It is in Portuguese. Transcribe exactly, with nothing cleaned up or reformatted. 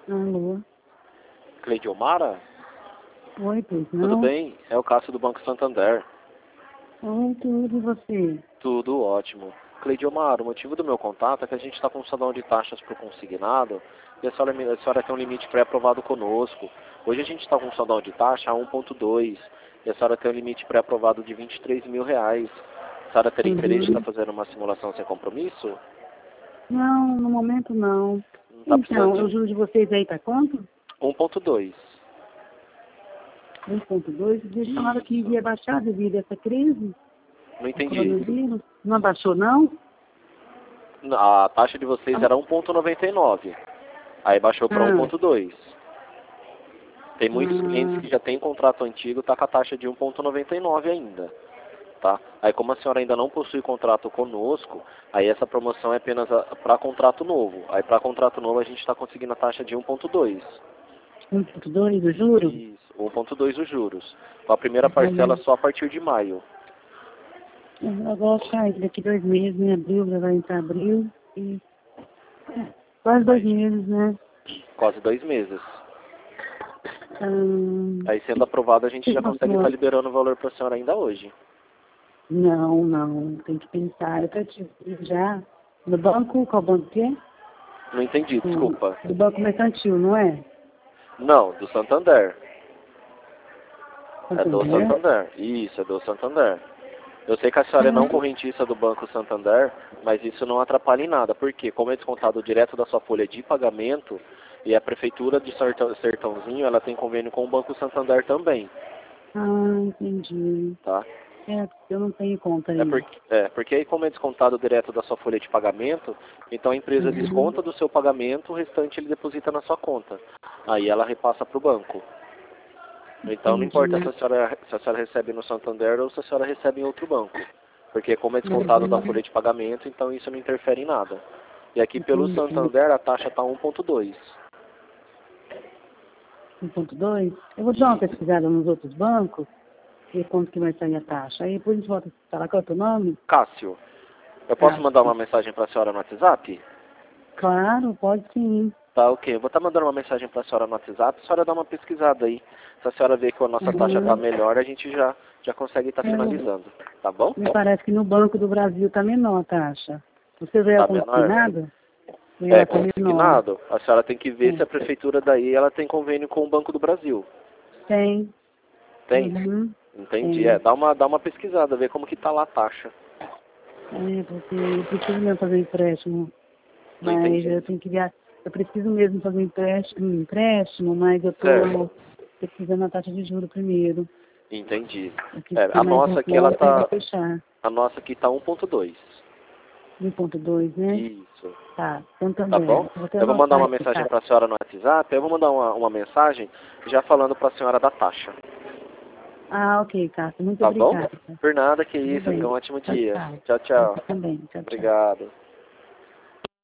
Alô? Cleidiomara? Oi, pois Tudo não? bem? É o Cássio do Banco Santander. Oi, tudo, e você? Tudo ótimo. Cleidiomara, o motivo do meu contato é que a gente está com um salão de taxas para o consignado e a senhora, a senhora tem um limite pré-aprovado conosco. Hoje a gente está com um salão de taxa a um ponto dois e a senhora tem um limite pré-aprovado de vinte e três mil reais. A senhora teria interesse em Uhum. estar fazendo uma simulação sem compromisso? Não, no momento não. Não está precisando Então, eu de juro de vocês aí tá quanto? um ponto dois. um ponto dois. Eles falaram que Isso. iria baixar devido a essa crise, Não o entendi. coronavírus. Não abaixou, não? A taxa de vocês Ah, era um ponto noventa e nove. Aí baixou para um ah, ponto dois. Tem muitos clientes ah, que já têm contrato antigo, está com a taxa de um ponto noventa e nove ainda. Tá? Aí como a senhora ainda não possui contrato conosco, aí essa promoção é apenas para contrato novo. Aí para contrato novo a gente está conseguindo a taxa de um ponto dois. um ponto dois, eu juro? Isso, um ponto dois os juros. Com a primeira parcela Aí, só a partir de maio. eu vou achar isso daqui dois meses, em abril, já vai entrar abril. E, é, quase dois meses, né? Quase dois meses. Ah, Aí sendo aprovado a gente já consegue estar Nossa, liberando o valor para a senhora ainda hoje. não, não, tem que pensar. Eu te já no banco, qual banco que é? Não entendi, Do, desculpa. do Banco Mercantil, não é? Não, do Santander. É do Santander? Santander. Isso, é do Santander. Eu sei que a senhora é não Ah, correntista do Banco Santander, mas isso não atrapalha em nada, porque como é descontado direto da sua folha de pagamento, e a Prefeitura de Sertão- Sertãozinho, ela tem convênio com o Banco Santander também, ah, entendi. tá? É, eu não tenho conta É aí. porque, é, porque aí como é descontado direto da sua folha de pagamento, então a empresa Uhum, desconta do seu pagamento, o restante ele deposita na sua conta. Aí ela repassa para o banco. Então não importa se entendi. a, senhora, se a senhora recebe no Santander ou se a senhora recebe em outro banco. Porque como é descontado da Uhum, folha de pagamento, então isso não interfere em nada. E aqui pelo entendi. Santander a taxa está um ponto dois. um ponto dois? Eu vou dar uma Isso. pesquisada nos outros bancos, ver quanto que vai sair a taxa. Aí depois a gente volta a falar qual é o teu nome? Cássio, eu posso mandar Cássio. uma mensagem para a senhora no WhatsApp? Claro, pode sim. Tá, ok. Eu vou estar mandando uma mensagem para a senhora no WhatsApp, a senhora dá uma pesquisada aí. Se a senhora ver que a nossa taxa está Uhum. melhor, a gente já, já consegue estar É, finalizando. Tá bom? me parece que no Banco do Brasil está menor a taxa. Você veio Tá menor? consignado? E ela É, está menor. consignado, a senhora tem que ver se a É. prefeitura daí ela tem convênio com o Banco do Brasil. Tem. Tem? Uhum. Entendi. É, Tem. dá uma, dá uma pesquisada, ver como que tá lá a taxa. É, porque eu preciso mesmo fazer empréstimo. Não Mas entendi. eu tenho que ver. Eu preciso mesmo fazer empréstimo, empréstimo, mas eu Certo. estou pesquisando a taxa de juros primeiro. Entendi. Eu quis É, ter a mais em nossa aqui, ela conta e vou tá. fechar. A nossa aqui tá um ponto dois. um ponto dois, né? Isso. Tá, então Tá também. bom? Eu vou até Eu vou mandar anotar uma aqui, mensagem tá? para a senhora no WhatsApp, eu vou mandar uma, uma mensagem já falando para a senhora da taxa. Ah, ok, Cássio. Muito Tá bom? obrigada. Por nada, que Tudo isso. Tenha bem. um ótimo Tchau, dia. tchau. Tchau, tchau. Você também. Tchau, tchau. Obrigado.